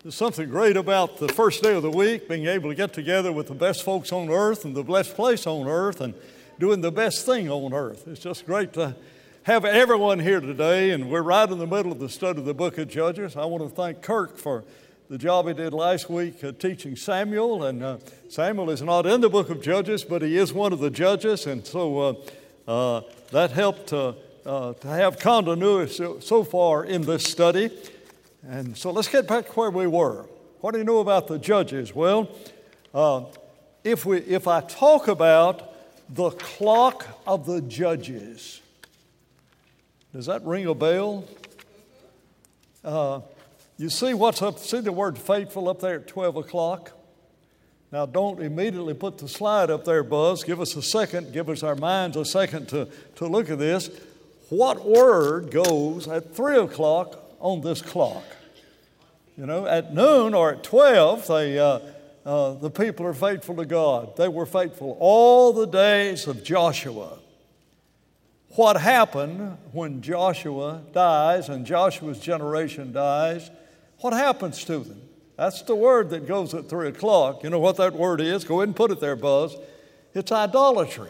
There's something great about the first day of the week, being able to get together with the best folks on earth and the best place on earth and doing the best thing on earth. It's just great to have everyone here today, and we're right in the middle of the study of the book of Judges. I want to thank Kirk for the job he did last week teaching Samuel, and Samuel is not in the book of Judges, but he is one of the judges, and so that helped to have continuity so far in this study. And so let's get back to where we were. What do you know about the judges? Well, if I talk about the clock of the judges, does that ring a bell? You see what's up? See the word faithful up there at 12 o'clock? Now, don't immediately put the slide up there, Buzz. Give us a second. Give us our minds a second to look at this. What word goes at 3 o'clock on this clock? You know, at noon or at 12, the people are faithful to God. They were faithful all the days of Joshua. What happened when Joshua dies and Joshua's generation dies? What happens to them? That's the word that goes at 3 o'clock. You know what that word is? Go ahead and put it there, Buzz. It's idolatry.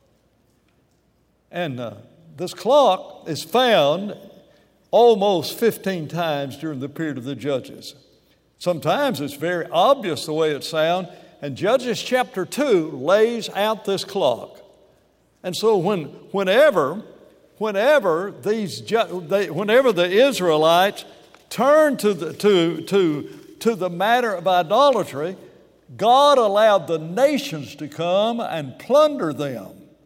And this clock is found almost 15 times during the period of the Judges. Sometimes it's very obvious the way it sounds, and Judges chapter 2 lays out this clock. And so whenever the Israelites turned to the matter of idolatry, God allowed the nations to come and plunder them.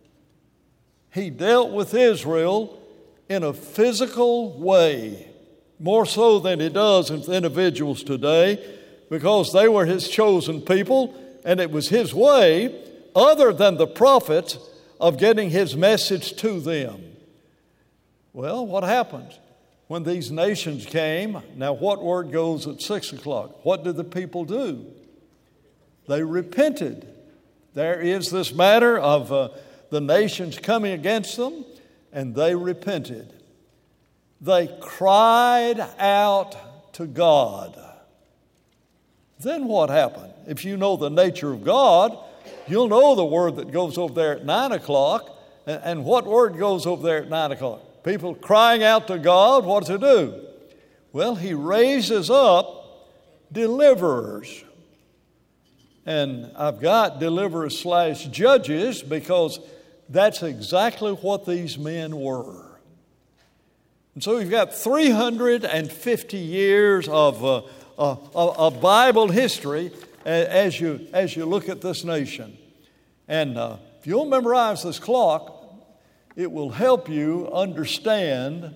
He dealt with Israel in a physical way, more so than He does with individuals today, because they were His chosen people, and it was His way, other than the prophets, of getting His message to them. Well, what happened when these nations came? Now, what word goes at 6 o'clock? What did the people do? They repented. There is this matter of the nations coming against them, and they repented. They cried out to God. Then what happened? If you know the nature of God, you'll know the word that goes over there at 9 o'clock. And what word goes over there at 9 o'clock? People crying out to God, what does He do? Well, He raises up deliverers. And I've got deliverers / judges because that's exactly what these men were. And so you've got 350 years of Bible history as you look at this nation. And if you'll memorize this clock, it will help you understand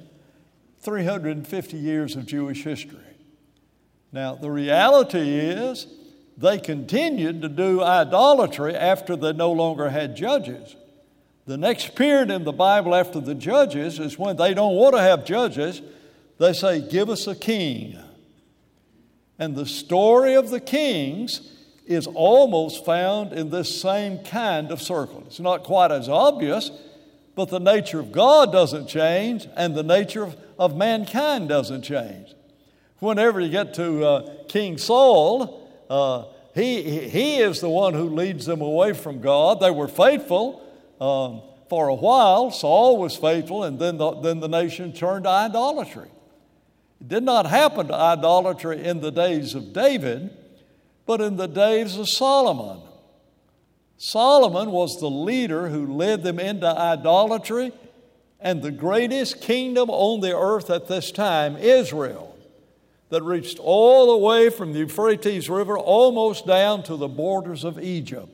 350 years of Jewish history. Now, the reality is they continued to do idolatry after they no longer had judges. The next period in the Bible after the judges is when they don't want to have judges. They say, give us a king. And the story of the kings is almost found in this same kind of circle. It's not quite as obvious, but the nature of God doesn't change, and the nature of mankind doesn't change. Whenever you get to King Saul, he is the one who leads them away from God. They were faithful. For a while, Saul was faithful, and then the nation turned to idolatry. It did not happen to idolatry in the days of David, but in the days of Solomon. Solomon was the leader who led them into idolatry, and the greatest kingdom on the earth at this time, Israel, that reached all the way from the Euphrates River almost down to the borders of Egypt.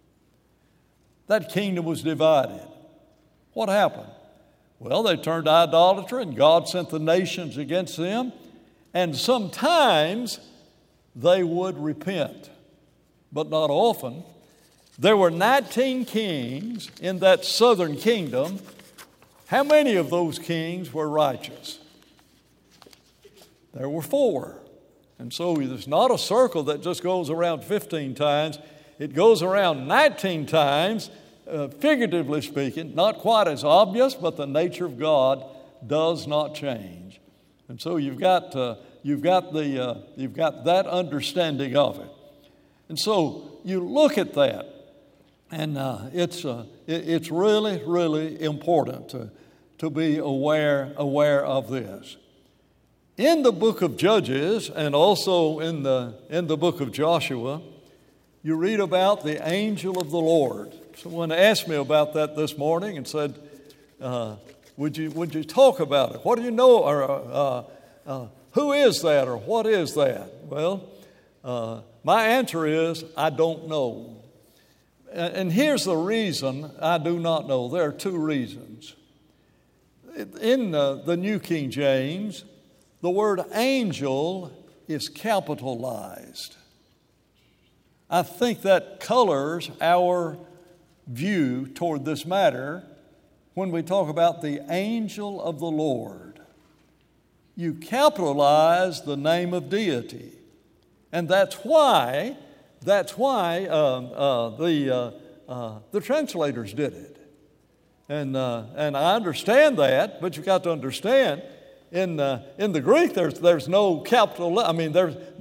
That kingdom was divided. What happened? Well, they turned to idolatry, and God sent the nations against them, and sometimes they would repent, but not often. There were 19 kings in that southern kingdom. How many of those kings were righteous? There were 4. And so there's not a circle that just goes around 15 times. It goes around 19 times, figuratively speaking, not quite as obvious, but the nature of God does not change. And so you've got you've got that understanding of it. And so you look at that, and it's really, really important to be aware of this. In the book of Judges and also in the book of Joshua, you read about the angel of the Lord. Someone asked me about that this morning and said, would you talk about it? What do you know? Or who is that? Or what is that? Well, my answer is, I don't know. And here's the reason I do not know. There are two reasons. In the New King James, the word angel is capitalized. I think that colors our view toward this matter when we talk about the angel of the Lord. You capitalize the name of deity. And that's why the translators did it. And I understand that, but you've got to understand, in the Greek, there's no capital. I mean,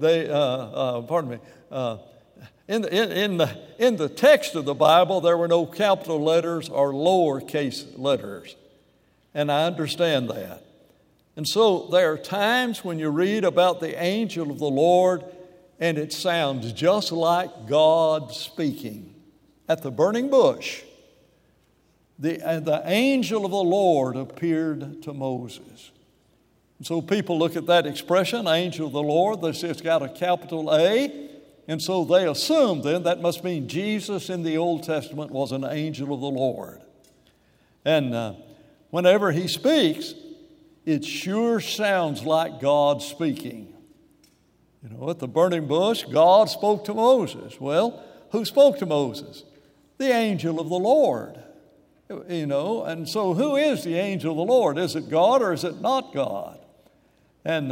in the text of the Bible, there were no capital letters or lowercase letters, and I understand that. And so there are times when you read about the angel of the Lord, and it sounds just like God speaking. At the burning bush, the angel of the Lord appeared to Moses. And so people look at that expression, angel of the Lord, they say it's got a capital A, and so they assume then that must mean Jesus in the Old Testament was an angel of the Lord. And whenever he speaks, it sure sounds like God speaking. You know, at the burning bush, God spoke to Moses. Well, who spoke to Moses? The angel of the Lord. You know, and so who is the angel of the Lord? Is it God or is it not God? And,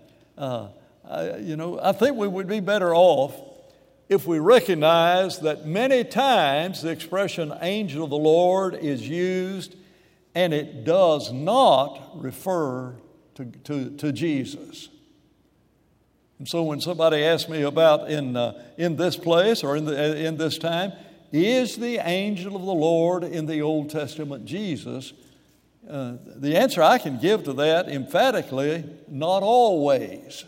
I think we would be better off if we recognize that many times the expression angel of the Lord is used and it does not refer to Jesus. And so when somebody asks me about in this place or in this time, is the angel of the Lord in the Old Testament Jesus? The answer I can give to that emphatically, not always.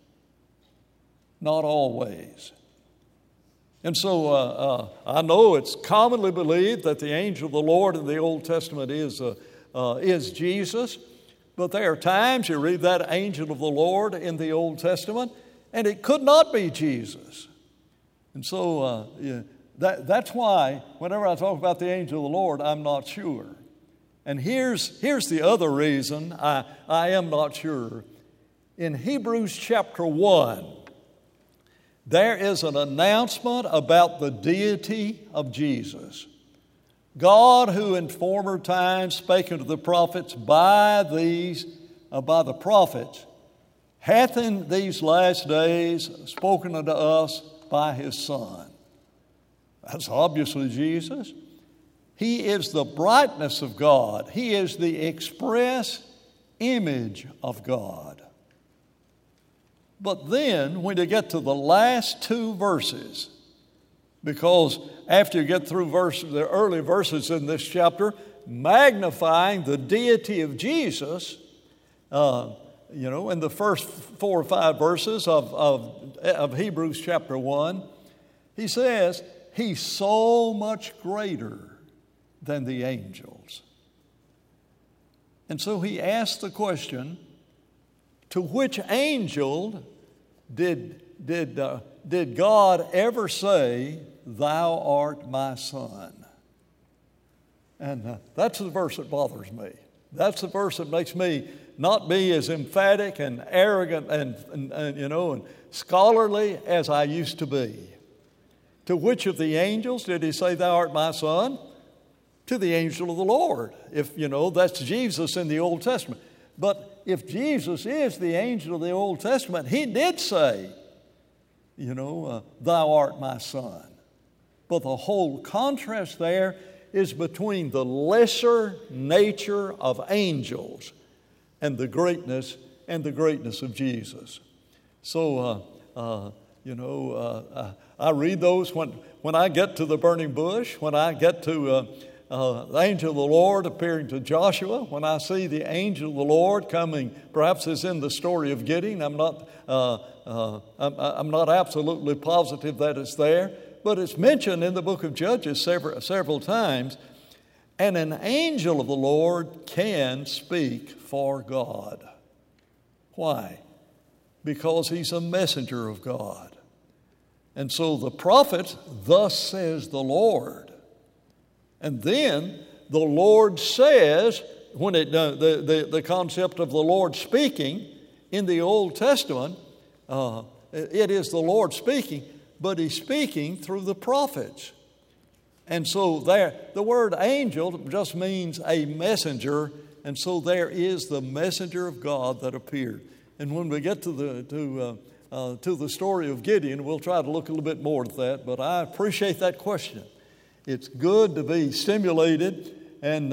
Not always. And so I know it's commonly believed that the angel of the Lord in the Old Testament is Jesus, but there are times you read that angel of the Lord in the Old Testament, and it could not be Jesus. And so that's why whenever I talk about the angel of the Lord, I'm not sure. And here's the other reason I am not sure. In Hebrews chapter 1, there is an announcement about the deity of Jesus. God, who in former times spake unto the prophets by the prophets, hath in these last days spoken unto us by his Son. That's obviously Jesus. He is the brightness of God. He is the express image of God. But then, when you get to the last two verses, because after you get through the early verses in this chapter, magnifying the deity of Jesus, in the first 4 or 5 verses of Hebrews chapter 1, he says, he's so much greater than the angels. And so he asked the question, to which angel did God ever say, "Thou art my son"? And that's the verse that bothers me. That's the verse that makes me not be as emphatic and arrogant and scholarly as I used to be. To which of the angels did he say, "Thou art my son"? To the angel of the Lord. If, that's Jesus in the Old Testament. But if Jesus is the angel of the Old Testament, he did say, "Thou art my son." But the whole contrast there is between the lesser nature of angels and the greatness of Jesus. So, I read those when I get to the burning bush, when I get to the angel of the Lord appearing to Joshua, when I see the angel of the Lord coming, perhaps it's in the story of Gideon. I'm not absolutely positive that it's there, but it's mentioned in the book of Judges several times. And an angel of the Lord can speak for God. Why? Because he's a messenger of God. And so the prophet, thus says the Lord. And then the Lord says, when the concept of the Lord speaking in the Old Testament, it is the Lord speaking, but he's speaking through the prophets. And so there, the word angel just means a messenger, and so there is the messenger of God that appeared. And when we get to the story of Gideon, we'll try to look a little bit more at that. But I appreciate that question. It's good to be stimulated, and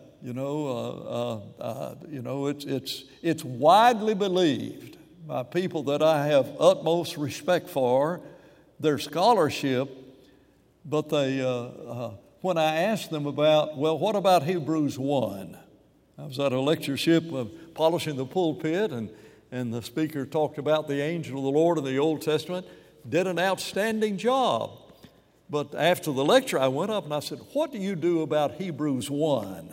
it's widely believed by people that I have utmost respect for their scholarship. But they, when I asked them about, well, what about Hebrews 1? I was at a lectureship of polishing the pulpit, and the speaker talked about the angel of the Lord in the Old Testament, did an outstanding job. But after the lecture, I went up and I said, what do you do about Hebrews 1?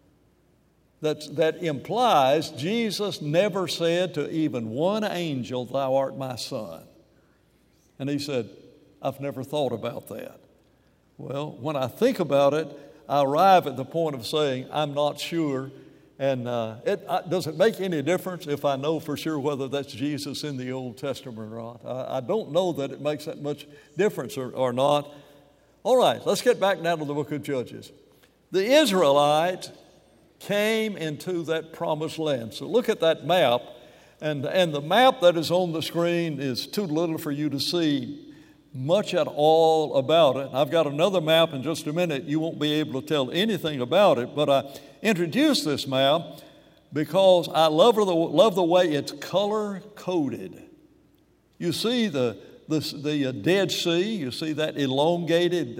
That implies Jesus never said to even one angel, thou art my son. And he said, I've never thought about that. Well, when I think about it, I arrive at the point of saying, I'm not sure. And does it make any difference if I know for sure whether that's Jesus in the Old Testament or not? I don't know that it makes that much difference or not. All right, let's get back now to the book of Judges. The Israelites came into that promised land. So look at that map. And the map that is on the screen is too little for you to see much at all about it. I've got another map in just a minute. You won't be able to tell anything about it, but I introduced this map because I love the way it's color-coded. You see the Dead Sea, you see that elongated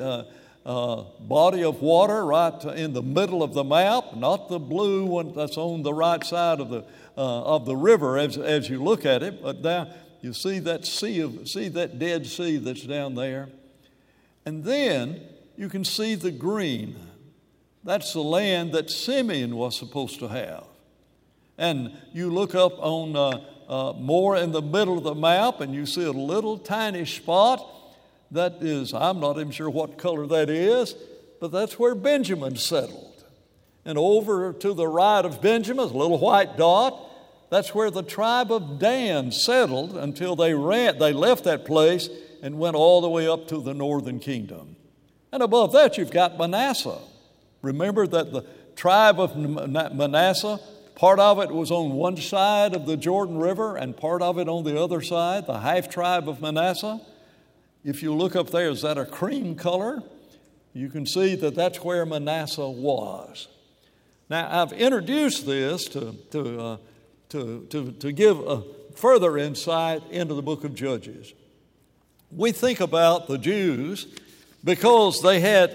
body of water right in the middle of the map, not the blue one that's on the right side of the river as you look at it, but down you see that that Dead Sea that's down there. And then you can see the green. That's the land that Simeon was supposed to have. And you look up on more in the middle of the map and you see a little tiny spot that is, I'm not even sure what color that is, but that's where Benjamin settled. And over to the right of Benjamin, a little white dot, that's where the tribe of Dan settled until they left that place and went all the way up to the northern kingdom. And above that, you've got Manasseh. Remember that the tribe of Manasseh, part of it was on one side of the Jordan River and part of it on the other side, the half tribe of Manasseh. If you look up there, is that a cream color? You can see that that's where Manasseh was. Now, I've introduced this to give a further insight into the book of Judges. We think about the Jews because they had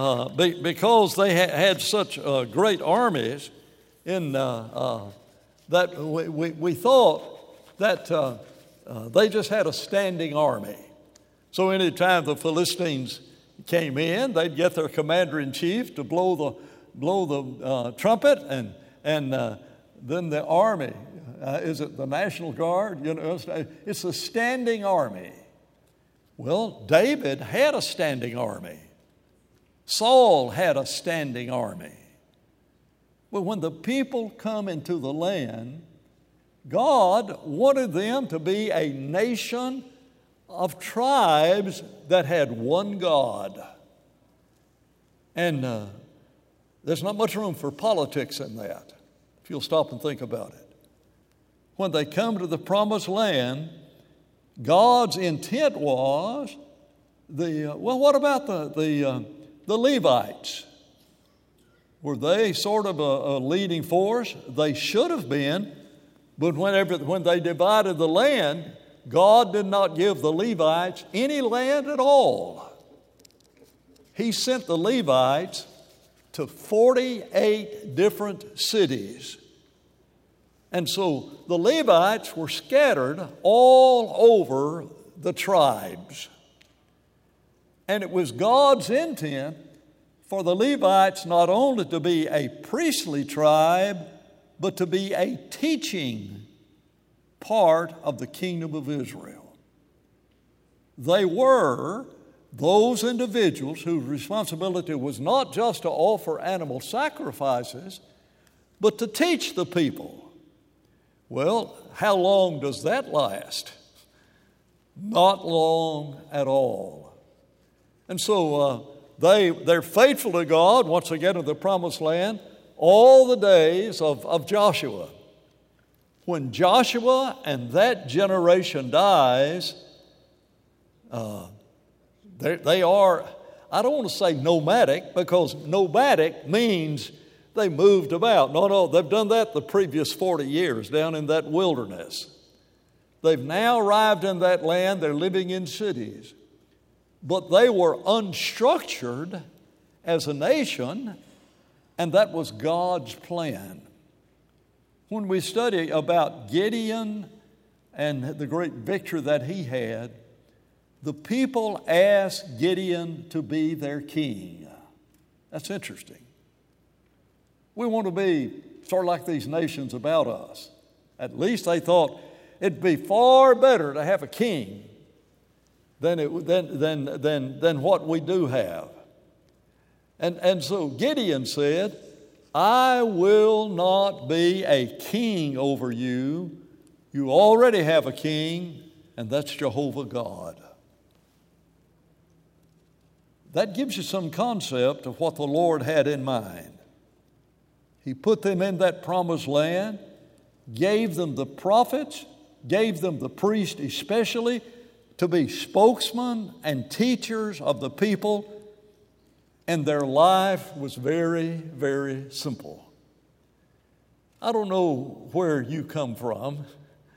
such great armies in that we thought that they just had a standing army. So anytime the Philistines came in, they'd get their commander-in-chief to blow the trumpet, and then the army, is it the National Guard? It's a standing army. Well, David had a standing army. Saul had a standing army. But when the people come into the land, God wanted them to be a nation of tribes that had one God. And there's not much room for politics in that, if you'll stop and think about it. When they come to the promised land, God's intent was what about the Levites? Were they sort of a leading force? They should have been, but when they divided the land, God did not give the Levites any land at all. He sent the Levites to 48 different cities. And so the Levites were scattered all over the tribes. And it was God's intent for the Levites not only to be a priestly tribe, but to be a teaching part of the kingdom of Israel. They were those individuals whose responsibility was not just to offer animal sacrifices, but to teach the people. Well, how long does that last? Not long at all. And so they're faithful to God, once they get into the promised land, all the days of Joshua. When Joshua and that generation dies, they are, I don't want to say nomadic, because nomadic means they moved about. No, they've done that the previous 40 years down in that wilderness. They've now arrived in that land. They're living in cities. But they were unstructured as a nation, and that was God's plan. When we study about Gideon and the great victory that he had, the people asked Gideon to be their king. That's interesting. We want to be sort of like these nations about us. At least they thought it'd be far better to have a king than what we do have. And so Gideon said, I will not be a king over you. You already have a king, and that's Jehovah God. That gives you some concept of what the Lord had in mind. He put them in that promised land, gave them the prophets, gave them the priests especially, to be spokesmen and teachers of the people, and their life was very, very simple. I don't know where you come from,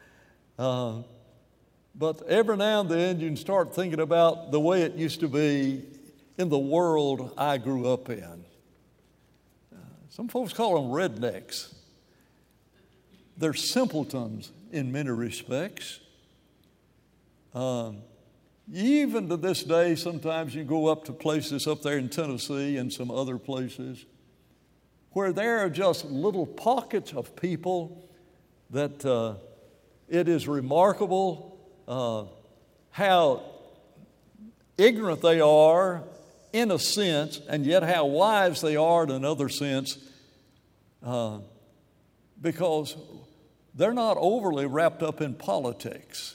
but every now and then you can start thinking about the way it used to be in the world I grew up in. Some folks call them rednecks. They're simpletons in many respects. Even to this day, sometimes you go up to places up there in Tennessee and some other places where there are just little pockets of people that it is remarkable how ignorant they are in a sense, and yet how wise they are in another sense, because they're not overly wrapped up in politics.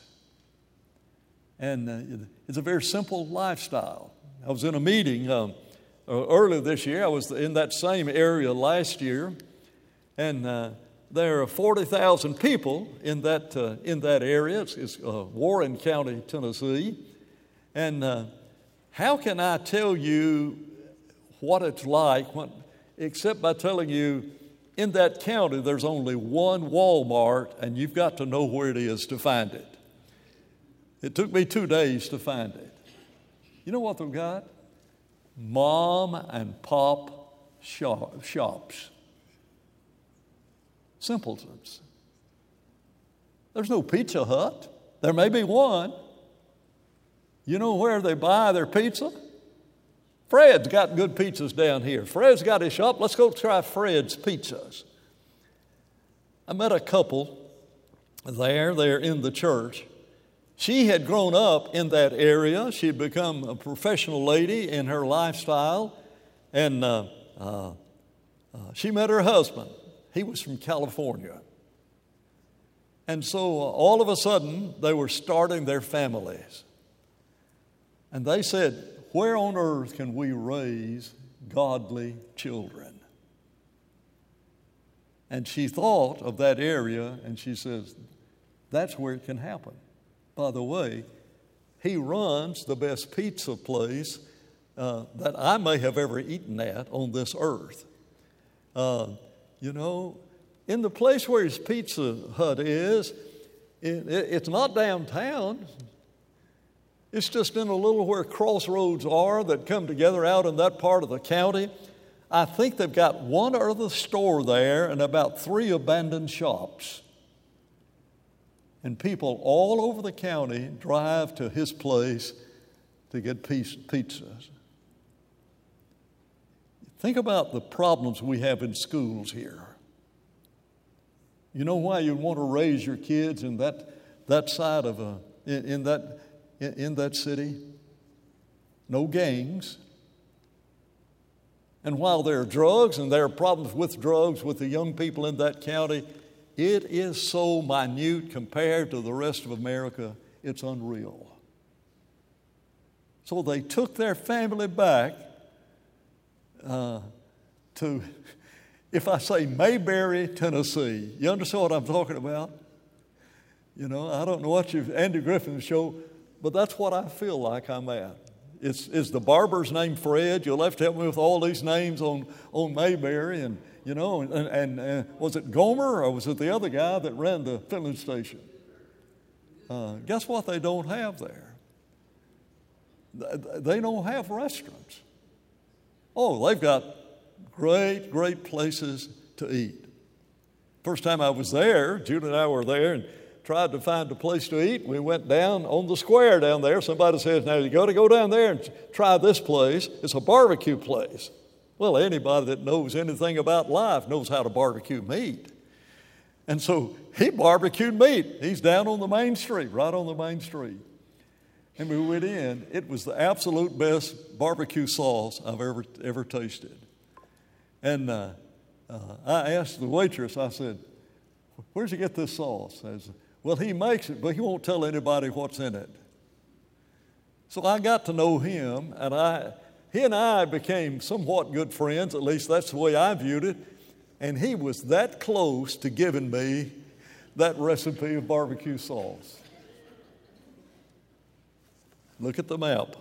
And it's a very simple lifestyle. I was in a meeting earlier this year. I was in that same area last year, and there are 40,000 people in that area. It's Warren County, Tennessee. And how can I tell you what it's like except by telling you in that county there's only one Walmart, and you've got to know where it is to find it. It took me 2 days to find it. You know what they've got? Mom and pop shops. Simpletons. There's no Pizza Hut. There may be one. You know where they buy their pizza? Fred's got good pizzas down here. Fred's got his shop. Let's go try Fred's Pizzas. I met a couple there. They're in the church. She had grown up in that area. She had become a professional lady in her lifestyle. And she met her husband. He was from California. And so all of a sudden, they were starting their families. And they said, where on earth can we raise godly children? And she thought of that area, and she says, that's where it can happen. By the way, he runs the best pizza place that I may have ever eaten at on this earth. In the place where his Pizza Hut is, It's not downtown. It's just in a little where crossroads are that come together out in that part of the county. I think they've got one other store there and about 3 abandoned shops. And people all over the county drive to his place to get pizzas. Think about the problems we have in schools here. You know why you want to raise your kids in that side of in that city? No gangs. And while there are drugs and there are problems with drugs with the young people in that county, it is so minute compared to the rest of America, it's unreal. So they took their family back to, if I say Mayberry, Tennessee, you understand what I'm talking about? You know, I don't know what Andy Griffin show, but that's what I feel like I'm at. Is the barber's name Fred? You'll have to help me with all these names on Mayberry, and you know, and was it Gomer or was it the other guy that ran the filling station? Guess what they don't have there? They don't have restaurants. Oh, they've got great places to eat. First time I was there, Jude and I were there and tried to find a place to eat. We went down on the square down there. Somebody says, now you got to go down there and try this place. It's a barbecue place. Well, anybody that knows anything about life knows how to barbecue meat. And so he barbecued meat. He's down on the main street, right on the main street. And we went in. It was the absolute best barbecue sauce I've ever tasted. And I asked the waitress, I said, where'd you get this sauce? I said, well, he makes it, but he won't tell anybody what's in it. So I got to know him, and he and I became somewhat good friends, at least that's the way I viewed it. And he was that close to giving me that recipe of barbecue sauce. Look at the map.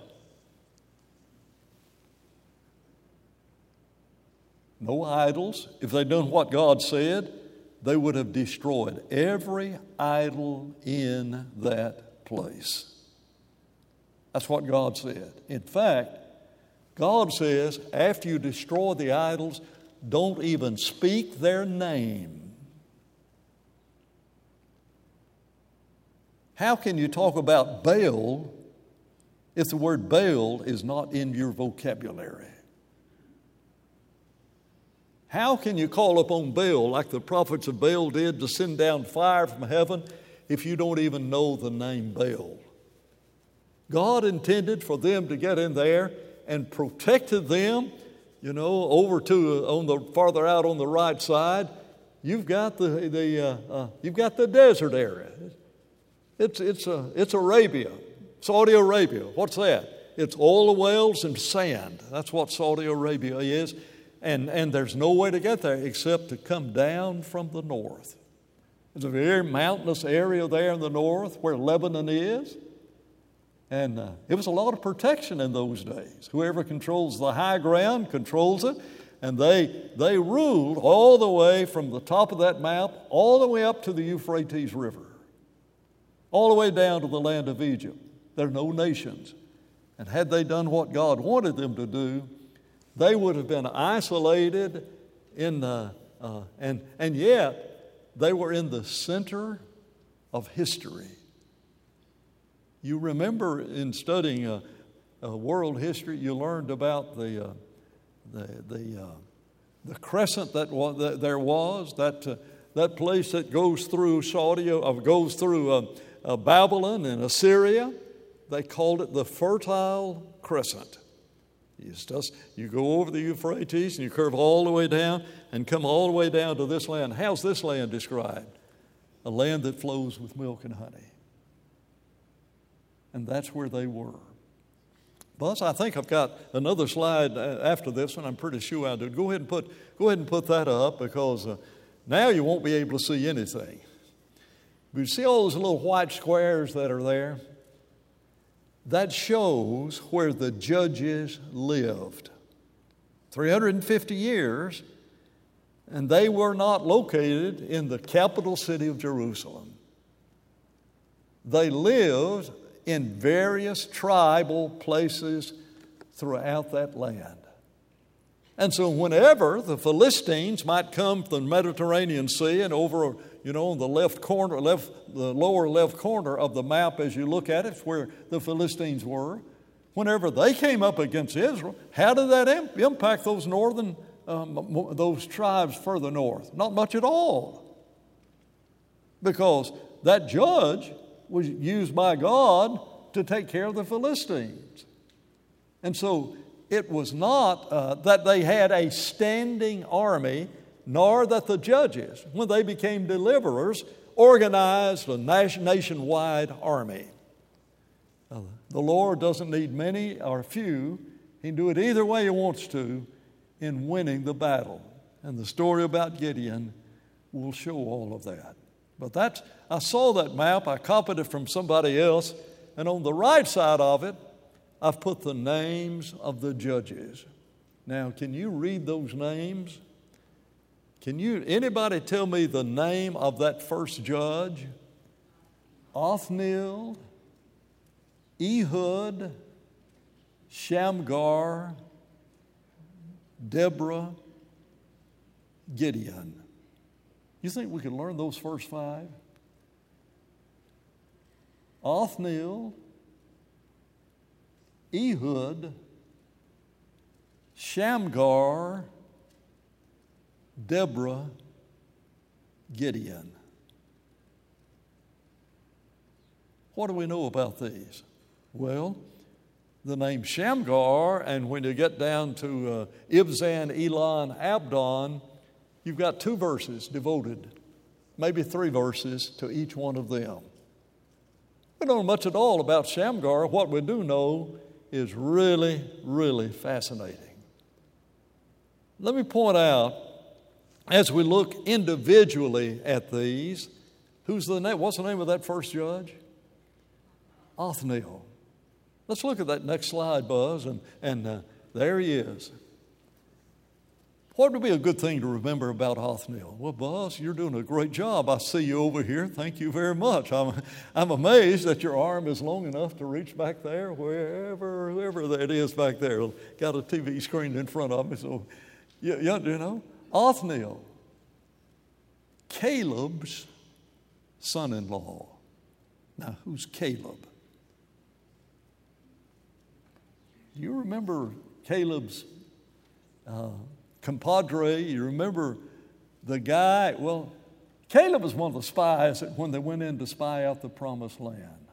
No idols. If they'd done what God said, they would have destroyed every idol in that place. That's what God said. In fact, God says, after you destroy the idols, don't even speak their name. How can you talk about Baal if the word Baal is not in your vocabulary? How can you call upon Baal like the prophets of Baal did to send down fire from heaven if you don't even know the name Baal? God intended for them to get in there and protected them, you know, over to farther out on the right side. You've got you've got the desert area. It's Arabia, Saudi Arabia. What's that? It's oil wells and sand. That's what Saudi Arabia is. And there's no way to get there except to come down from the north. There's a very mountainous area there in the north where Lebanon is. And it was a lot of protection in those days. Whoever controls the high ground controls it. And they ruled all the way from the top of that mount all the way up to the Euphrates River. All the way down to the land of Egypt. There are no nations. And had they done what God wanted them to do, they would have been isolated and yet they were in the center of history. You remember in studying world history, you learned about the crescent that there was, that place that goes through goes through Babylon and Assyria. They called it the Fertile Crescent. You go over the Euphrates and you curve all the way down and come all the way down to this land. How's this land described? A land that flows with milk and honey. And that's where they were. Buzz, I think I've got another slide after this one. I'm pretty sure I do. Go ahead and put that up because now you won't be able to see anything. But you see all those little white squares that are there? That shows where the judges lived. 350 years, and they were not located in the capital city of Jerusalem. They lived in various tribal places throughout that land. And so whenever the Philistines might come from the Mediterranean Sea and over, on the the lower left corner of the map as you look at it, where the Philistines were, whenever they came up against Israel, how did that impact those those tribes further north? Not much at all. Because that judge was used by God to take care of the Philistines. And so it was not that they had a standing army, nor that the judges, when they became deliverers, organized a nationwide army. The Lord doesn't need many or few. He can do it either way He wants to in winning the battle. And the story about Gideon will show all of that. But I saw that map. I copied it from somebody else. And on the right side of it, I've put the names of the judges. Now, can you read those names? Anybody tell me the name of that first judge? Othniel, Ehud, Shamgar, Deborah, Gideon. You think we could learn those first five? Othniel, Ehud, Shamgar, Deborah, Gideon. What do we know about these? Well, the name Shamgar, and when you get down to Ibzan, Elon, Abdon, you've got 2 verses devoted, maybe 3 verses to each one of them. We don't know much at all about Shamgar. What we do know is really, really fascinating. Let me point out, as we look individually at these, what's the name of that first judge? Othniel. Let's look at that next slide, Buzz, and there he is. What would be a good thing to remember about Othniel? Well, Buzz, you're doing a great job. I see you over here. Thank you very much. I'm amazed that your arm is long enough to reach back there, whoever that is back there. Got a TV screen in front of me, so Othniel, Caleb's son-in-law. Now, who's Caleb? Do you remember Caleb's compadre? You remember the guy? Well, Caleb was one of the spies when they went in to spy out the promised land.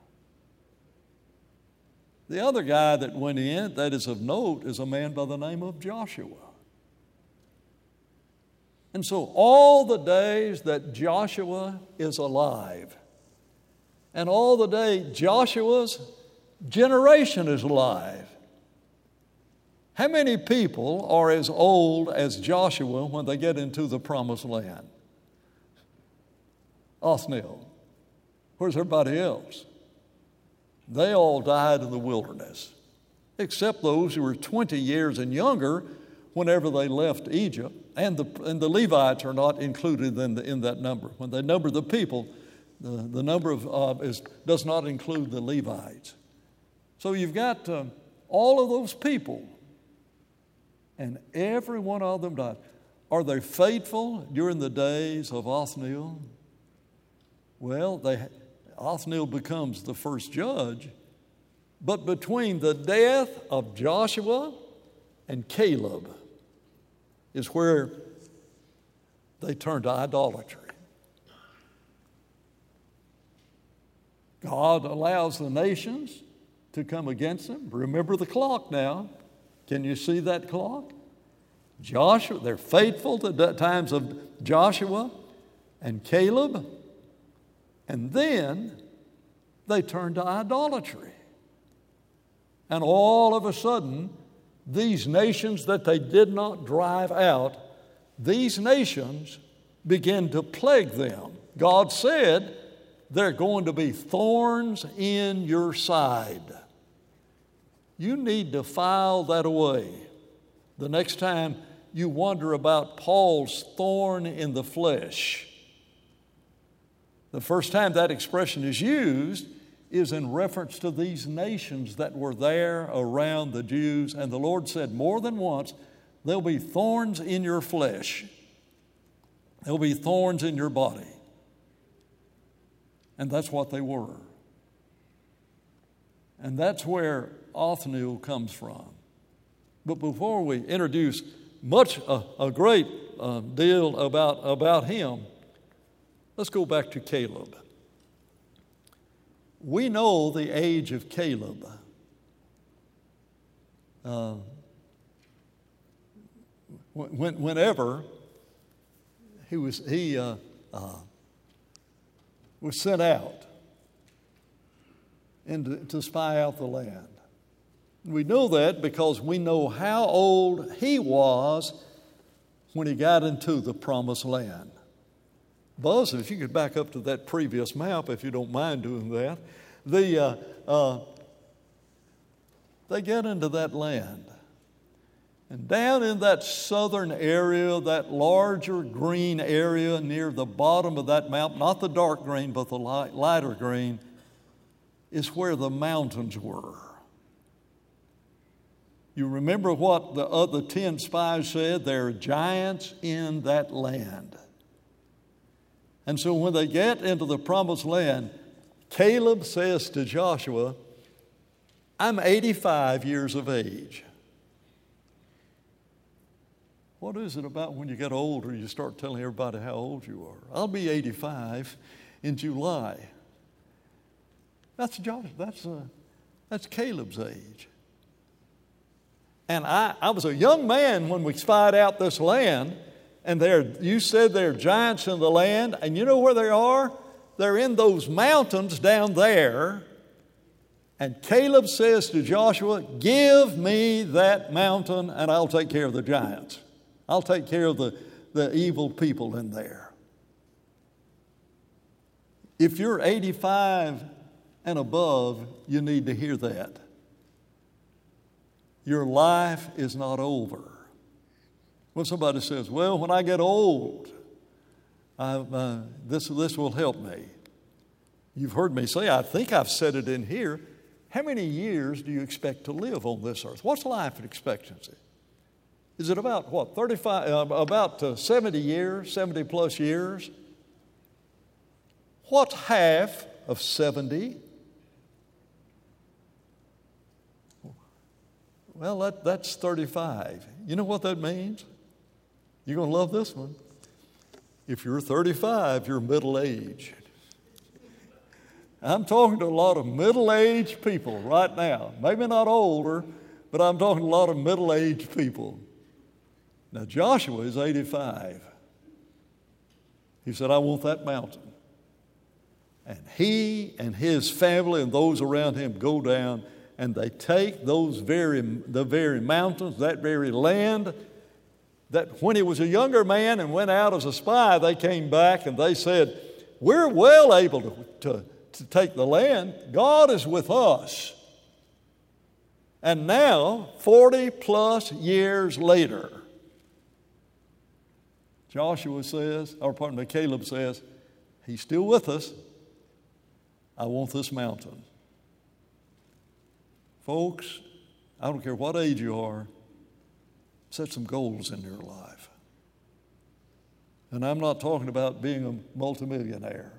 The other guy that went in, that is of note, is a man by the name of Joshua. And so all the days that Joshua is alive, and all the day Joshua's generation is alive, how many people are as old as Joshua when they get into the promised land? Othniel. Where's everybody else? They all died in the wilderness, except those who were 20 years and younger whenever they left Egypt. And the Levites are not included in that number. When they number the people, the number does not include the Levites. So you've got all of those people, and every one of them died. Are they faithful during the days of Othniel? Well, Othniel becomes the first judge, but between the death of Joshua and Caleb is where they turn to idolatry. God allows the nations to come against them. Remember the clock now. Can you see that clock? Joshua, they're faithful to the times of Joshua and Caleb, and then they turn to idolatry. And all of a sudden, these nations that they did not drive out, these nations begin to plague them. God said, they're going to be thorns in your side. You need to file that away. The next time you wonder about Paul's thorn in the flesh, the first time that expression is used is in reference to these nations that were there around the Jews. And the Lord said more than once, there'll be thorns in your flesh. There'll be thorns in your body. And that's what they were. And that's where Othniel comes from. But before we introduce a great deal about him, let's go back to Caleb. We know the age of Caleb. Whenever he was sent out to spy out the land. We know that because we know how old he was when he got into the promised land. Buzz, if you could back up to that previous map, if you don't mind doing that. They get into that land. And down in that southern area, that larger green area near the bottom of that map, not the dark green, but the lighter green, is where the mountains were. You remember what the other 10 spies said? There are giants in that land. And so when they get into the promised land, Caleb says to Joshua, I'm 85 years of age. What is it about when you get older, you start telling everybody how old you are? I'll be 85 in July. That's Caleb's age. And I was a young man when we spied out this land, and you said there are giants in the land, and you know where they are? They're in those mountains down there. And Caleb says to Joshua, give me that mountain and I'll take care of the giants. I'll take care of the evil people in there. If you're 85 and above, you need to hear that. Your life is not over. When somebody says, well, when I get old, this will help me. You've heard me say, I think I've said it in here, how many years do you expect to live on this earth? What's life expectancy? Is it about what, 70 years, 70 plus years? What's half of 70? Well, that's 35. You know what that means? You're going to love this one. If you're 35, you're middle-aged. I'm talking to a lot of middle-aged people right now. Maybe not older, but I'm talking to a lot of middle-aged people. Now, Joshua is 85. He said, I want that mountain. And he and his family and those around him go down, and they take the very mountains, that very land, that when he was a younger man and went out as a spy, they came back and they said, we're well able to take the land. God is with us. And now, 40 plus years later, Caleb says, he's still with us. I want this mountain. Folks, I don't care what age you are, set some goals in your life. And I'm not talking about being a multimillionaire.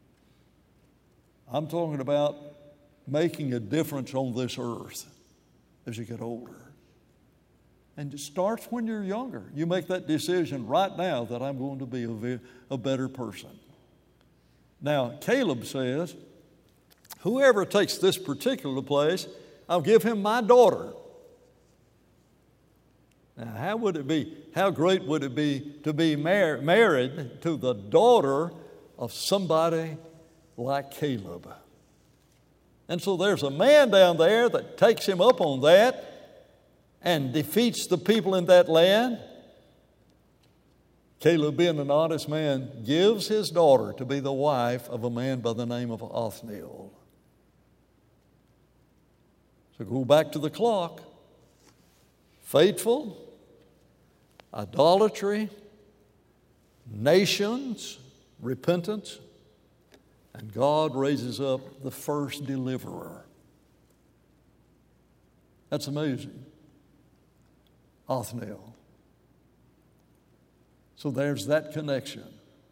I'm talking about making a difference on this earth as you get older. And it starts when you're younger. You make that decision right now that I'm going to be a better person. Now, Caleb says, whoever takes this particular place, I'll give him my daughter. Now, how great would it be to be married to the daughter of somebody like Caleb? And so there's a man down there that takes him up on that and defeats the people in that land. Caleb, being an honest man, gives his daughter to be the wife of a man by the name of Othniel. So go back to the clock. Faithful, idolatry, nations, repentance, And God raises up the first deliverer. That's amazing. Othniel. So there's that connection.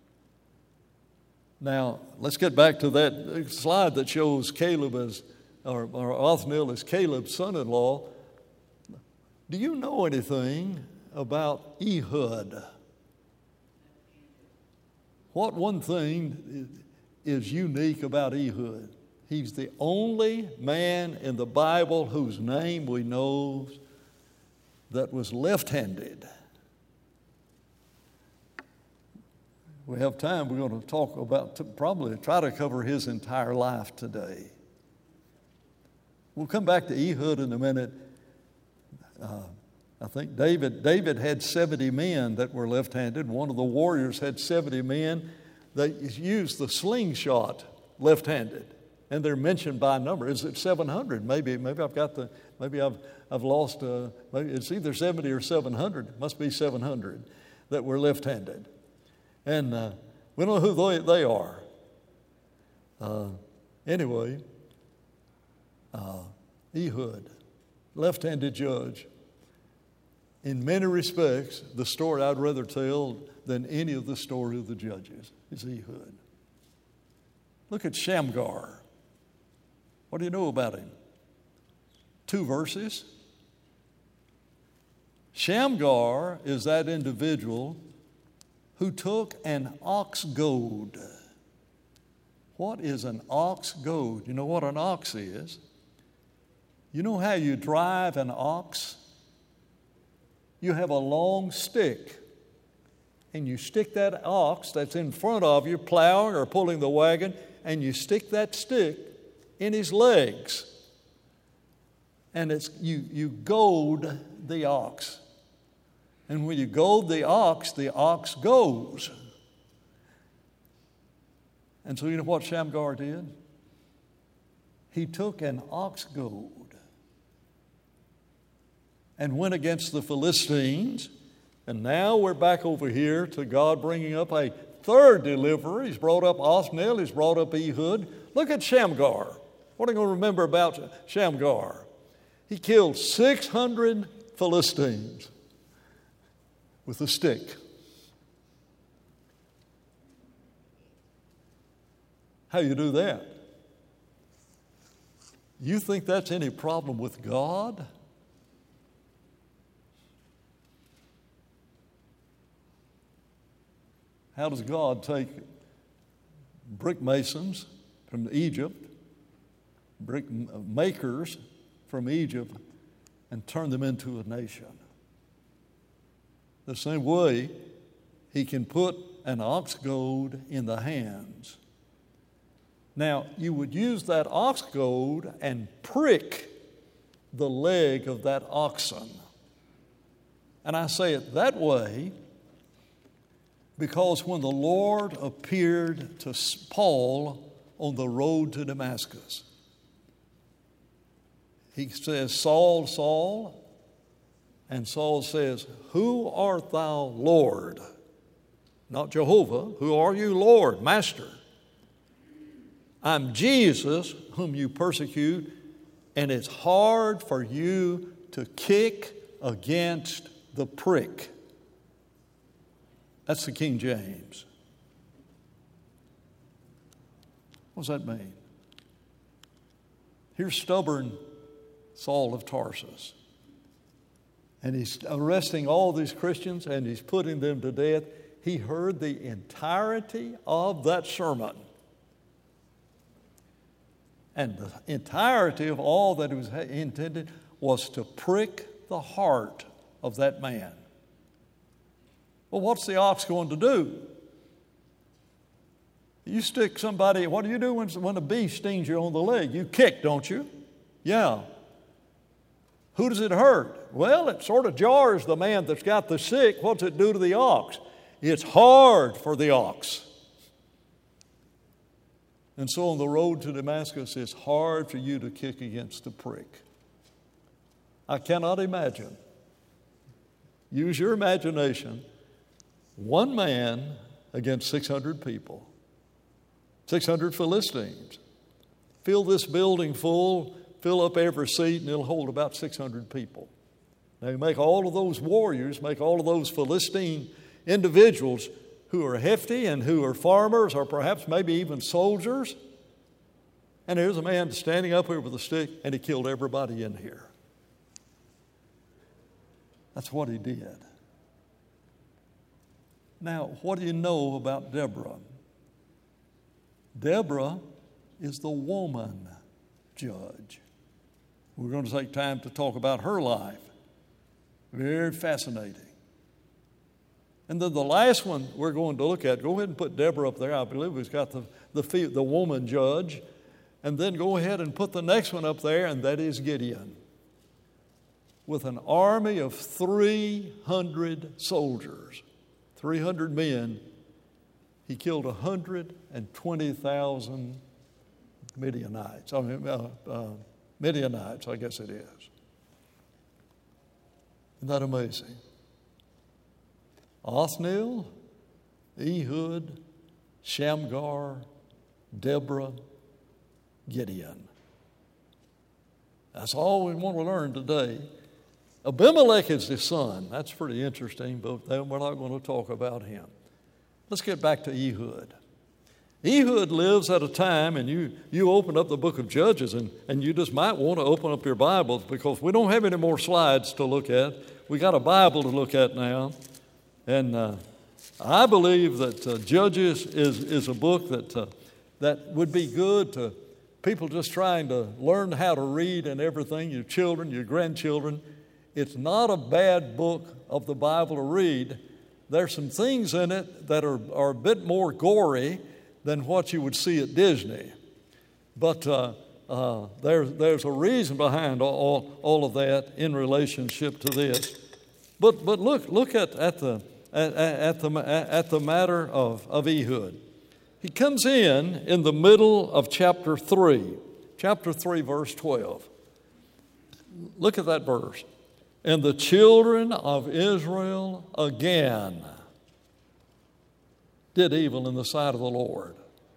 Now, let's get back to that slide that shows Caleb or Othniel as Caleb's son-in-law. Do you know anything about Ehud? What one thing is unique about Ehud? He's the only man in the Bible whose name we know that was left-handed. We have time, we're going to talk about, probably try to cover his entire life today. We'll come back to Ehud in a minute. I think David had 70 men that were left-handed. One of the warriors had 70 men that used the slingshot left-handed. And they're mentioned by number. Is it 700? Maybe I've lost, maybe it's either 70 or 700. It must be 700 that were left-handed. And we don't know who they are. Anyway, Ehud, left-handed judge. In many respects, the story I'd rather tell than any of the story of the judges is Ehud. Look at Shamgar. What do you know about him? 2 verses. Shamgar is that individual who took an ox goad. What is an ox goad? You know what an ox is? You know how you drive an ox? You have a long stick, and you stick that ox that's in front of you, plowing or pulling the wagon, and you stick that stick in his legs. And you goad the ox. And when you goad the ox goes. And so you know what Shamgar did? He took an ox goad and went against the Philistines. And now we're back over here to God bringing up a third deliverer. He's brought up Othniel. He's brought up Ehud. Look at Shamgar. What are you going to remember about Shamgar? He killed 600 Philistines with a stick. How you do that? You think that's any problem with God? How does God take brick masons from Egypt, brick makers from Egypt, and turn them into a nation? The same way he can put an ox goad in the hands. Now, you would use that ox goad and prick the leg of that oxen. And I say it that way because when the Lord appeared to Paul on the road to Damascus, he says, "Saul, Saul," and Saul says, "Who art thou, Lord?" Not Jehovah. "Who are you, Lord, Master?" "I'm Jesus whom you persecute, and it's hard for you to kick against the prick." That's the King James. What does that mean? Here's stubborn Saul of Tarsus. And he's arresting all these Christians and he's putting them to death. He heard the entirety of that sermon. And the entirety of all that it was intended was to prick the heart of that man. Well, what's the ox going to do? You stick somebody, what do you do when a bee stings you on the leg? You kick, don't you? Yeah. Who does it hurt? Well, it sort of jars the man that's got the sick. What's it do to the ox? It's hard for the ox. And so on the road to Damascus, it's hard for you to kick against the prick. I cannot imagine. Use your imagination. One man against 600 people. 600 Philistines. Fill this building full, fill up every seat, and it'll hold about 600 people. Now, you make all of those warriors, make all of those Philistine individuals who are hefty and who are farmers or perhaps maybe even soldiers. And here's a man standing up here with a stick, and he killed everybody in here. That's what he did. Now, what do you know about Deborah? Deborah is the woman judge. We're going to take time to talk about her life. Very fascinating. And then the last one we're going to look at, go ahead and put Deborah up there. I believe we've got the woman judge. And then go ahead and put the next one up there, and that is Gideon. With an army of 300 soldiers, 300 men, he killed 120,000 Midianites. Midianites, I guess it is. Isn't that amazing? Othniel, Ehud, Shamgar, Deborah, Gideon. That's all we want to learn today. Abimelech is his son. That's pretty interesting, but then we're not going to talk about him. Let's get back to Ehud. Ehud lives at a time, and you open up the book of Judges, and you just might want to open up your Bibles because we don't have any more slides to look at. We got a Bible to look at now. And I believe that Judges is a book that would be good to people just trying to learn how to read and everything, your children, your grandchildren. It's not a bad book of the Bible to read. There's some things in it that are a bit more gory than what you would see at Disney. But there's a reason behind all of that in relationship to this. But look at the matter of Ehud. He comes in the middle of chapter 3, verse 12. Look at that verse. And the children of Israel again did evil in the sight of the Lord.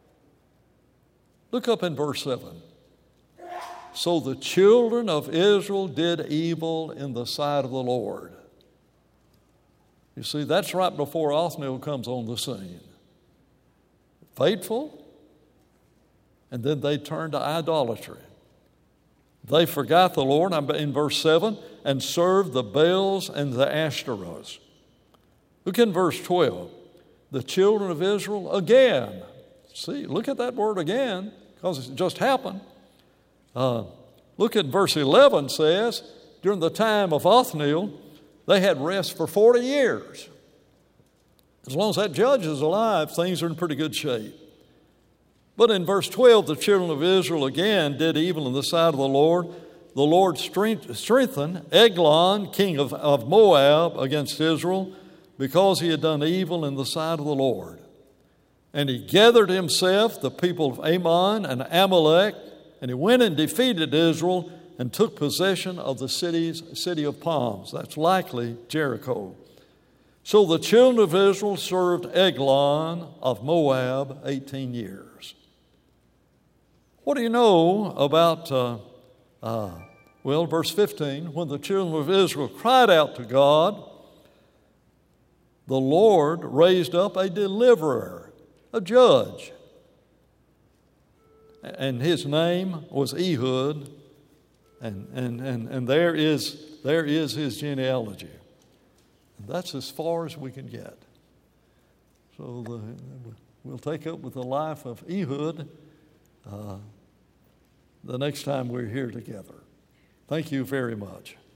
Look up in verse 7. So the children of Israel did evil in the sight of the Lord. You see, that's right before Othniel comes on the scene. Faithful, and then they turned to idolatry. They forgot the Lord, in verse 7, and served the Baals and the Ashtoreths. Look in verse 12. The children of Israel again. See, look at that word again, because it just happened. Look at verse 11 says, during the time of Othniel, they had rest for 40 years. As long as that judge is alive, things are in pretty good shape. But in verse 12, the children of Israel again did evil in the sight of the Lord. The Lord strengthened Eglon, king of Moab, against Israel, because he had done evil in the sight of the Lord. And he gathered himself the people of Ammon and Amalek, and he went and defeated Israel and took possession of the city of palms. That's likely Jericho. So the children of Israel served Eglon of Moab 18 years. What do you know about, verse 15, when the children of Israel cried out to God, the Lord raised up a deliverer, a judge. And his name was Ehud, and there is his genealogy. That's as far as we can get. So we'll take up with the life of Ehud the next time we're here together. Thank you very much.